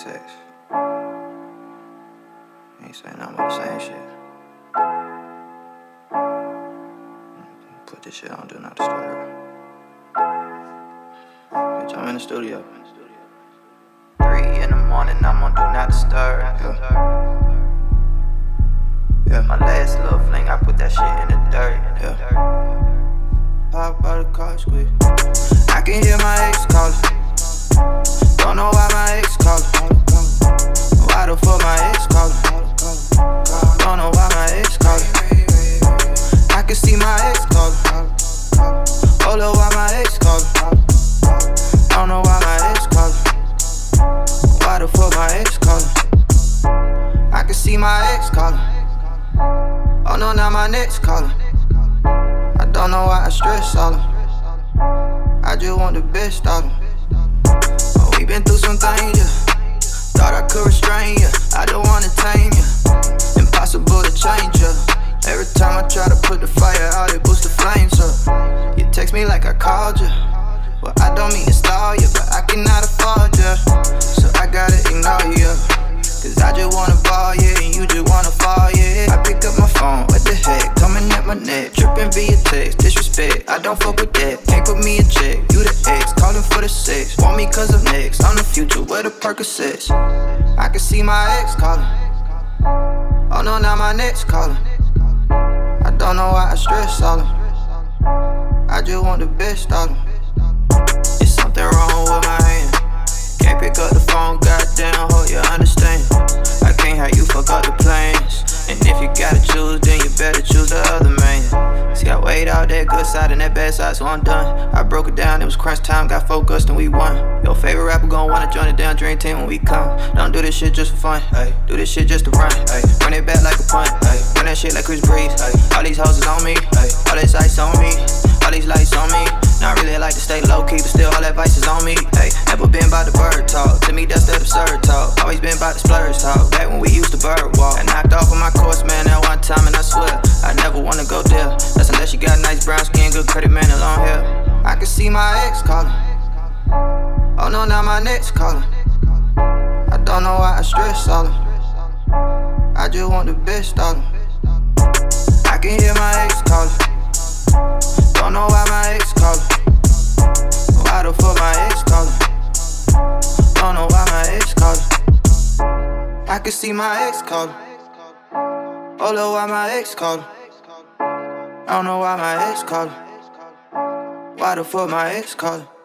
text. He ain't saying nothing but the same shit. Put this shit on Do Not Disturb. Bitch, I'm in the studio. 3 in the morning, I'm on Do Not Disturb. Yeah. My last little fling, I put that shit in the dirt. Pop out the car, squeeze. I can hear my ex calling. Don't know why my ex calling. Why the fuck my ex calling? Don't know why my ex calling. I can see my ex calling. Oh, look, why my ex calling? Don't know why my ex calling. Why the fuck my ex calling? I can see my ex calling. Oh no, now my next calling. I don't know why I stress all them. I just want the best out of them. Oh, we been through some things, yeah. Thought I could restrain ya, I don't wanna tame ya. Impossible to change ya. Every time I try to put the fire out, it boosts the flames up. You text me like I called ya. Well, I don't mean to stall ya, but I cannot afford ya. So I gotta ignore ya. Cause I just wanna ball, yeah, and you just wanna fall, yeah. I pick up my phone, what the heck, coming at my neck. Trippin' via text, disrespect, I don't fuck with that. Can't put me in check, you the ex, calling for the sex. Want me cause of next, I'm the future, where the Percocets. I can see my ex calling. Oh no, now my next calling. I don't know why I stress all them. I just want the best out of them. It's something wrong with my hand. Can't pick up the phone, goddamn, hope you understand. I can't have you fuck up the plans. And if you gotta choose, then you better choose the other man. See, I weighed out that good side and that bad side, so I'm done. I broke it down, it was crunch time, got focused and we won. Your favorite rapper gon' wanna join the damn dream team when we come. Don't do this shit just for fun, ay. Do this shit just to run, ay. Run it back like a punt, ay. Run that shit like Chris Breeze, ay. All these hoes is on me, ay. All this ice on me, all these lights on me. Not really like to stay low key, but still all that vice is on me, ay. Never been about the bird talk, to me that's that absurd talk. Always been about the splurge talk, back when we used to bird walk. I knocked off on my course, man, that one time, and I swear I never wanna go there. That's unless you got nice brown skin, good credit, man, and long hair. I can see my ex calling. Oh no, now my next calling. I don't know why I stress all them. I just want the best out of them. I can hear my ex calling. Don't know why my ex calling. Why the fuck my ex calling? Don't know why my ex calling. I can see my ex calling. Oh look, why my ex calling? I don't know why my ex calling. Why the fuck my ex calling?